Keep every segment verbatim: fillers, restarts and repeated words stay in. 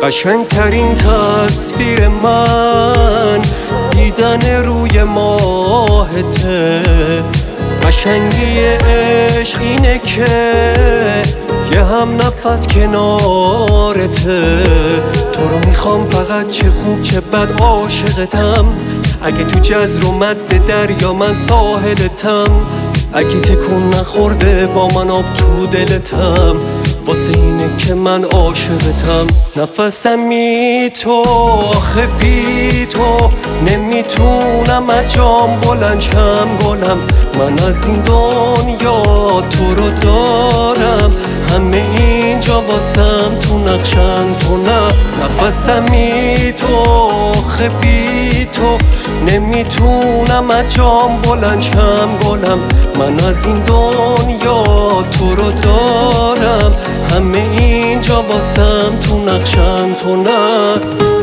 قشنگترین تصویر من دیدن روی ماهته. قشنگی عشق اینه که یه هم نفس کنارته. تو رو میخوام فقط چه خوب چه بد عاشقتم. اگه تو جزر اومد به دریا من ساحلتم. اگه تکون نخورده با من آب تو دلتم. واسه اینه که من عاشقتم. نفسمی تو آخه بی تو نمیتونم اجام بلند شم گلم. من از این دنیا تو رو دارم. همه اینجا واسم تو نقشن تو نه. نفسمی تو آخه بی تو نمیتونم اجام بلند شم گلم. من از این دنیا تو رو دارم. همه اینجا واسم تو نقشن تو نه.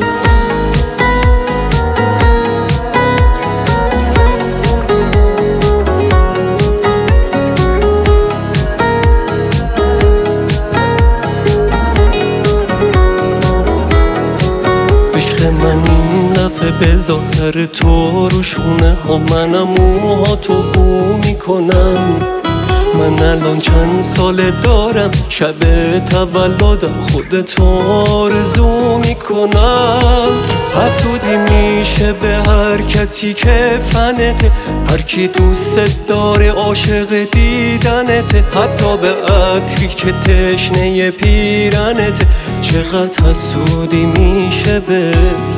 عشق من این دفعه بذار سر تو رو شونه ها. منم موها تو بو میکنم. من الان چند ساله دارم شب تولدم خودتو آرزو میکنم. حسودی میشه به هر کسی که فنته. هر کی دوست داره عاشق دیدنته. حتی به عطری که تشنه پیرنته. چقدر حسودی میشه به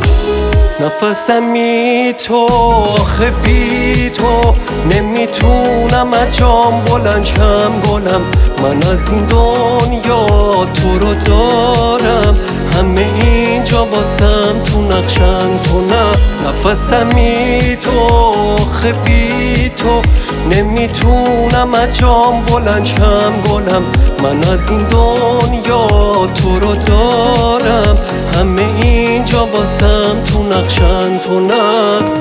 نفسمی تو آخه بی تو نمیتونم اجام بلند شم گلم. من از این دنیا تو رو دارم. همه اینجا واسم تو نقشن تو نه. نفسمی تو آخه بی تو نمیتونم اجام بلند شم گلم. من از این دنیا تو رو دارم. همه اینجا واسم تو نقشن تو نه.